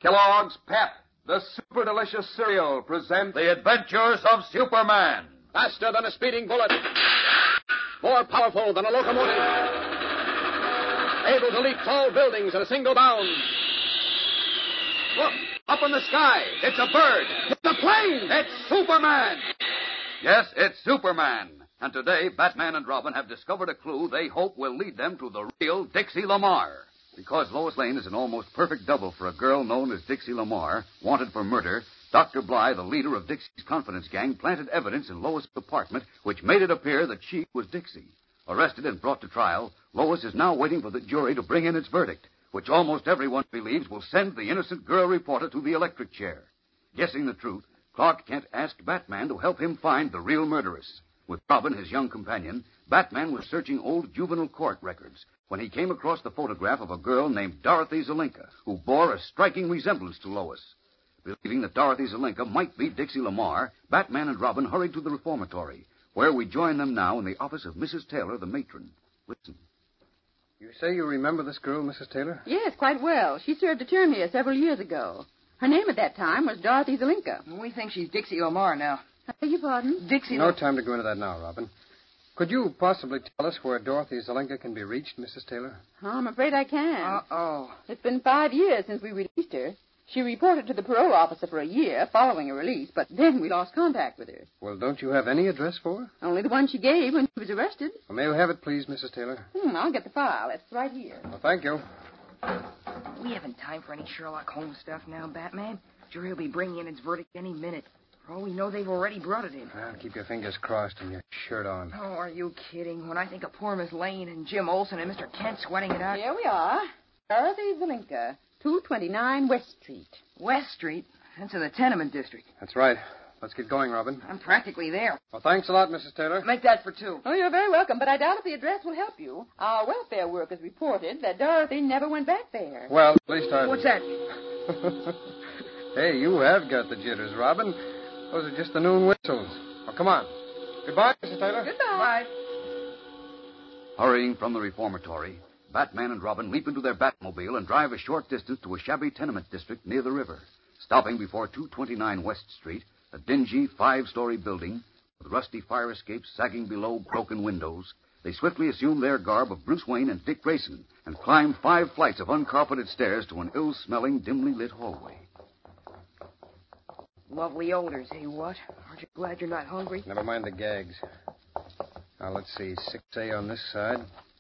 Kellogg's Pep, the super delicious cereal, present The Adventures of Superman. Faster than a speeding bullet. More powerful than a locomotive. Able to leap tall buildings in a single bound. Look, up in the sky. It's a bird. It's a plane. It's Superman. Yes, it's Superman. And today, Batman and Robin have discovered a clue they hope will lead them to the real Dixie Lamar. Because Lois Lane is an almost perfect double for a girl known as Dixie Lamar, wanted for murder, Dr. Bly, the leader of Dixie's confidence gang, planted evidence in Lois' apartment which made it appear that she was Dixie. Arrested and brought to trial, Lois is now waiting for the jury to bring in its verdict, which almost everyone believes will send the innocent girl reporter to the electric chair. Guessing the truth, Clark Kent asked Batman to help him find the real murderess. With Robin, his young companion, Batman was searching old juvenile court records when he came across the photograph of a girl named Dorothy Zelenka, who bore a striking resemblance to Lois. Believing that Dorothy Zelenka might be Dixie Lamar, Batman and Robin hurried to the reformatory, where we join them now in the office of Mrs. Taylor, the matron. Listen. You say you remember this girl, Mrs. Taylor? Yes, quite well. She served a term here several years ago. Her name at that time was Dorothy Zelenka. We think she's Dixie Lamar now. I beg your pardon? Dixie... No time to go into that now, Robin. Could you possibly tell us where Dorothy Zelenka can be reached, Mrs. Taylor? Oh, I'm afraid I can. Uh-oh. It's been 5 years since we released her. She reported to the parole officer for a year following a release, but then we lost contact with her. Well, don't you have any address for her? Only the one she gave when she was arrested. Well, may we have it, please, Mrs. Taylor? I'll get the file. It's right here. Well, thank you. We haven't time for any Sherlock Holmes stuff now, Batman. Jury will be bringing in its verdict any minute. For all we know, they've already brought it in. Well, keep your fingers crossed and your shirt on. Oh, are you kidding? When I think of poor Miss Lane and Jim Olsen and Mr. Kent sweating it out... Here we are. Dorothy Zelenka, 229 West Street. West Street? That's in the tenement district. That's right. Let's get going, Robin. I'm practically there. Well, thanks a lot, Mrs. Taylor. Make that for two. Oh, you're very welcome, but I doubt if the address will help you. Our welfare workers reported that Dorothy never went back there. Well, at least I... What's that? Hey, you have got the jitters, Robin. Those are just the noon whistles. Oh, come on. Goodbye, Mrs. Taylor. Goodbye. Bye. Hurrying from the reformatory, Batman and Robin leap into their Batmobile and drive a short distance to a shabby tenement district near the river. Stopping before 229 West Street, a dingy 5-story building with rusty fire escapes sagging below broken windows, they swiftly assume their garb of Bruce Wayne and Dick Grayson and climb 5 flights of uncarpeted stairs to an ill-smelling, dimly lit hallway. Lovely odors, eh, what? Aren't you glad you're not hungry? Never mind the gags. Now, let's see. 6A on this side.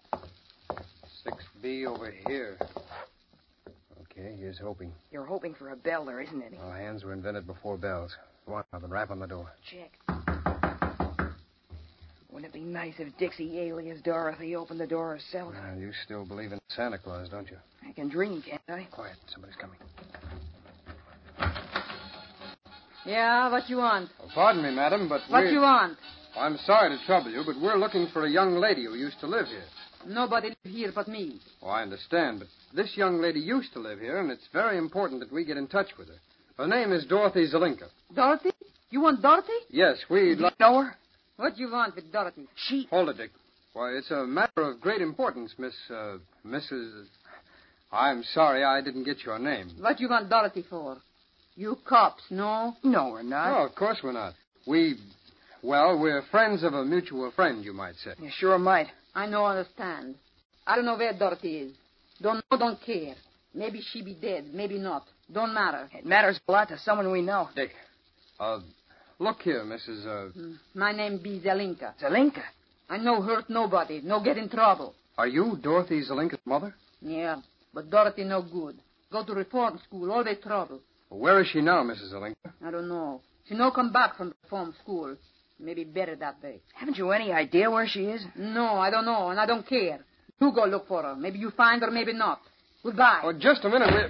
6B over here. Okay, here's hoping. You're hoping for a bell. There isn't any. Oh, hands were invented before bells. Go on, Robin. Rap on the door. Check. Wouldn't it be nice if Dixie alias Dorothy opened the door herself? You still believe in Santa Claus, don't you? I can dream, can't I? Quiet. Somebody's coming. Yeah, what you want? Oh, pardon me, madam, but What you want? I'm sorry to trouble you, but we're looking for a young lady who used to live here. Nobody live here but me. Oh, I understand, but this young lady used to live here, and it's very important that we get in touch with her. Her name is Dorothy Zelenka. Dorothy? You want Dorothy? Yes, we'd like... Know her? What you want with Dorothy? She... Hold it, Dick. Why, it's a matter of great importance, Mrs... I'm sorry I didn't get your name. What you want Dorothy for? You cops, no? No, we're not. Oh, of course we're not. We're friends of a mutual friend, you might say. You sure might. I no understand. I don't know where Dorothy is. Don't know, don't care. Maybe she be dead, maybe not. Don't matter. It matters a lot to someone we know. Dick, look here, Mrs. My name be Zelenka. Zelenka? I no hurt nobody, no get in trouble. Are you Dorothy Zelenka's mother? Yeah, but Dorothy no good. Go to reform school, always trouble. Where is she now, Mrs. Zelenka? I don't know. She no come back from reform school. Maybe better that way. Haven't you any idea where she is? No, I don't know, and I don't care. You go look for her. Maybe you find her, maybe not. Goodbye. Oh, just a minute.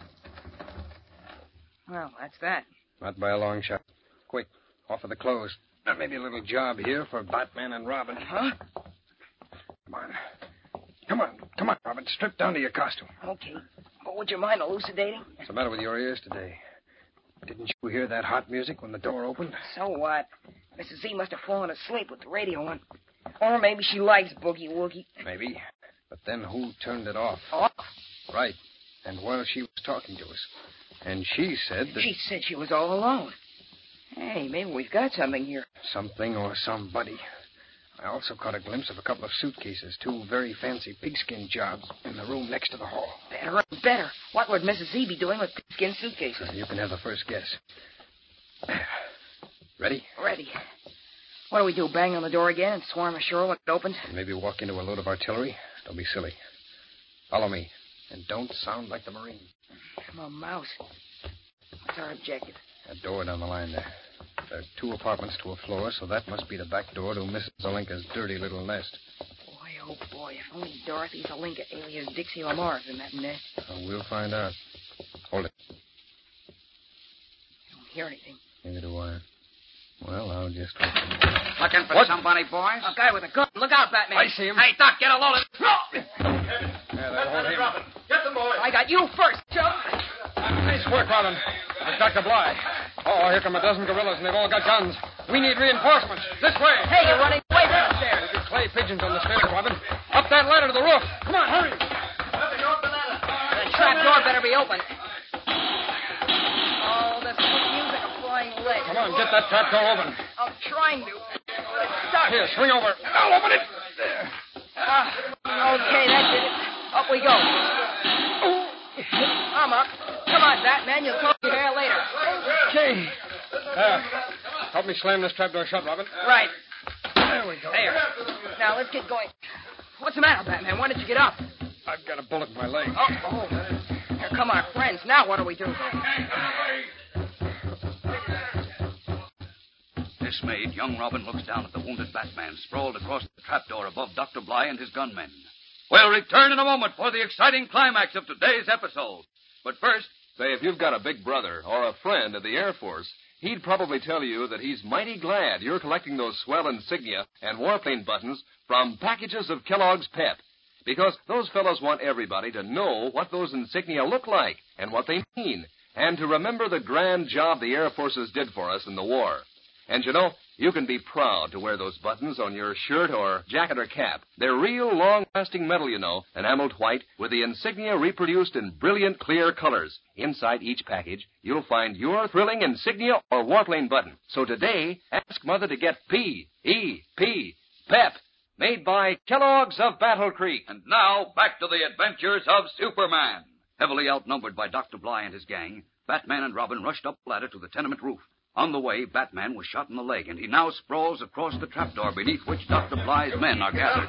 Well, that's that. Not by a long shot. Quick, off of the clothes. Now, maybe a little job here for Batman and Robin. Huh? Come on, Robin. Strip down to your costume. Okay. But would you mind elucidating? What's the matter with your ears today? Didn't you hear that hot music when the door opened? So what? Mrs. Z must have fallen asleep with the radio on. Or maybe she likes Boogie Woogie. Maybe. But then who turned it off? Off? Right. And while she was talking to us. And she said that... She said she was all alone. Hey, maybe we've got something here. Something or somebody. I also caught a glimpse of a couple of suitcases, 2 very fancy pigskin jobs in the room next to the hall. Better. What would Mrs. Z be doing with pigskin suitcases? You can have the first guess. Ready? Ready. What do we do, bang on the door again and swarm ashore when it opens? Maybe walk into a load of artillery. Don't be silly. Follow me. And don't sound like the Marine. I'm a mouse. What's our objective? That door down the line there. There are 2 apartments to a floor, so that must be the back door to Mrs. Zelenka's dirty little nest. Boy, oh boy, if only Dorothy Zelenka alias Dixie Lamar's in that nest. Oh, we'll find out. Hold it. I don't hear anything. Neither do I. Well, I'll just wait. Looking for somebody, boys? A guy with a gun. Look out, Batman. I see him. Hey, Doc, get a load of... Yeah, that'll hold him. Get them, boys. I got you first, Chum. Nice work, Robin. There's Dr. Bly. Oh, here come a dozen gorillas, and they've all got guns. We need reinforcements. This way. Hey, you're running away from the stairs. There's clay pigeons on the stairs, Robin. Up that ladder to the roof. Come on, hurry. The trap door better be open. Oh, the sweet music of flying legs. Come on, get that trap door open. I'm trying to. It's stuck. Here, swing over. I'll open it. There. Okay, that did it. Up we go. I'm up. Come on, Batman. You'll comb your hair later. Okay. Help me slam this trap door shut, Robin. Right. There we go. There. Now, let's get going. What's the matter, Batman? Why did you get up? I've got a bullet in my leg. Oh. Here come our friends. Now what do we do? Dismayed, young Robin looks down at the wounded Batman sprawled across the trapdoor above Dr. Bly and his gunmen. We'll return in a moment for the exciting climax of today's episode. But first... Say, if you've got a big brother or a friend in the Air Force, he'd probably tell you that he's mighty glad you're collecting those swell insignia and warplane buttons from packages of Kellogg's Pep. Because those fellows want everybody to know what those insignia look like and what they mean, and to remember the grand job the Air Forces did for us in the war. And you know, you can be proud to wear those buttons on your shirt or jacket or cap. They're real long-lasting metal, you know, enameled white, with the insignia reproduced in brilliant clear colors. Inside each package, you'll find your thrilling insignia or warplane button. So today, ask Mother to get P-E-P, PEP, made by Kellogg's of Battle Creek. And now, back to the adventures of Superman. Heavily outnumbered by Dr. Bly and his gang, Batman and Robin rushed up the ladder to the tenement roof. On the way, Batman was shot in the leg, and he now sprawls across the trapdoor beneath which Dr. Bly's men are gathered.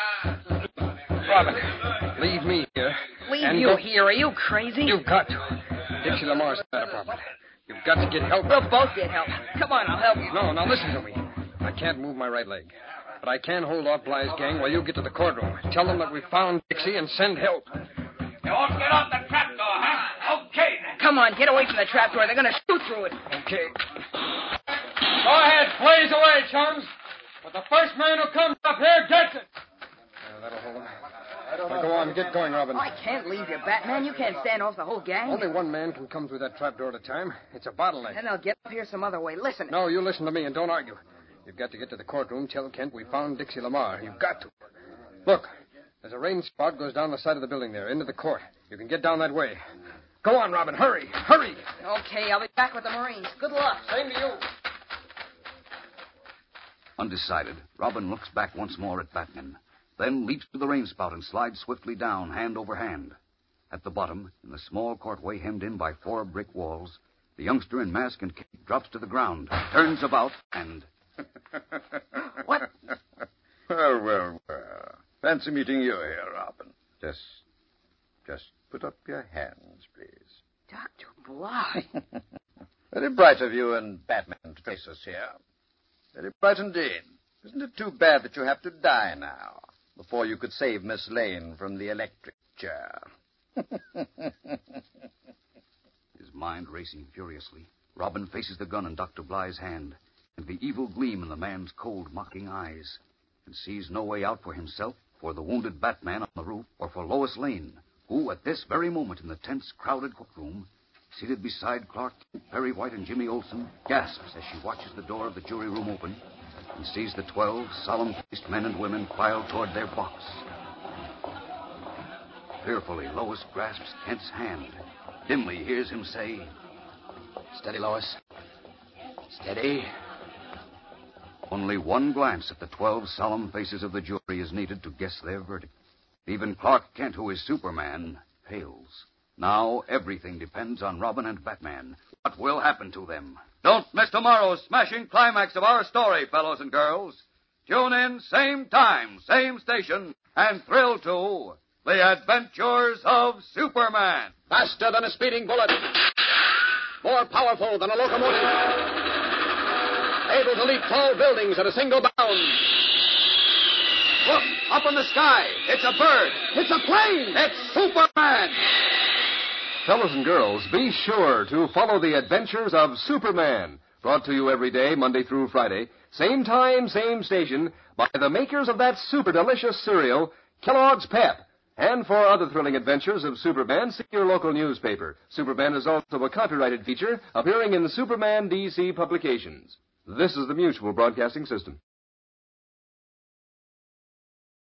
Robin, leave me here. Leave you here? Are you crazy? You've got to. Dixie Lamar's in that apartment. You've got to get help. We'll both get help. Come on, I'll help you. No, now listen to me. I can't move my right leg. But I can hold off Bly's gang while you get to the courtroom. Tell them that we found Dixie and send help. You won't get off the trapdoor, huh? Okay, then. Come on, get away from the trapdoor. They're going to shoot through it. Okay. Go ahead, blaze away, chums. But the first man who comes up here gets it. That'll hold him. Now go on, get going, Robin. I can't leave you, Batman. You can't stand off the whole gang. Only one man can come through that trapdoor at a time. It's a bottleneck. Then I'll get up here some other way. Listen. No, you listen to me and don't argue. You've got to get to the courtroom. Tell Kent we found Dixie Lamar. You've got to. Look, there's a rain spout goes down the side of the building there, into the court. You can get down that way. Go on, Robin. Hurry. Hurry. Okay, I'll be back with the Marines. Good luck. Same to you. Undecided, Robin looks back once more at Batman, then leaps to the rain spout and slides swiftly down, hand over hand. At the bottom, in the small courtway hemmed in by 4 brick walls, the youngster in mask and cape drops to the ground, turns about, and... What? Well. Fancy meeting you here, Robin. Just put up your hands, please. Dr. Bly. Very bright of you and Batman to trace us here. Very bright indeed. Isn't it too bad that you have to die now, before you could save Miss Lane from the electric chair? His mind racing furiously, Robin faces the gun in Dr. Bly's hand, and the evil gleam in the man's cold, mocking eyes, and sees no way out for himself, for the wounded Batman on the roof, or for Lois Lane, who, at this very moment in the tense, crowded courtroom, seated beside Clark, Perry White, and Jimmy Olsen, gasps as she watches the door of the jury room open and sees the 12 solemn-faced men and women file toward their box. Fearfully, Lois grasps Kent's hand. Dimly hears him say, Steady, Lois. Steady. Only one glance at the 12 solemn faces of the jury is needed to guess their verdict. Even Clark Kent, who is Superman, pales. Now everything depends on Robin and Batman. What will happen to them? Don't miss tomorrow's smashing climax of our story, fellows and girls. Tune in, same time, same station, and thrill to The Adventures of Superman. Faster than a speeding bullet. More powerful than a locomotive. Able to leap tall buildings at a single bound. Look, up in the sky. It's a bird. It's a plane. It's Superman. Fellows and girls, be sure to follow the adventures of Superman. Brought to you every day, Monday through Friday. Same time, same station, by the makers of that super delicious cereal, Kellogg's Pep. And for other thrilling adventures of Superman, see your local newspaper. Superman is also a copyrighted feature appearing in Superman DC publications. This is the Mutual Broadcasting System.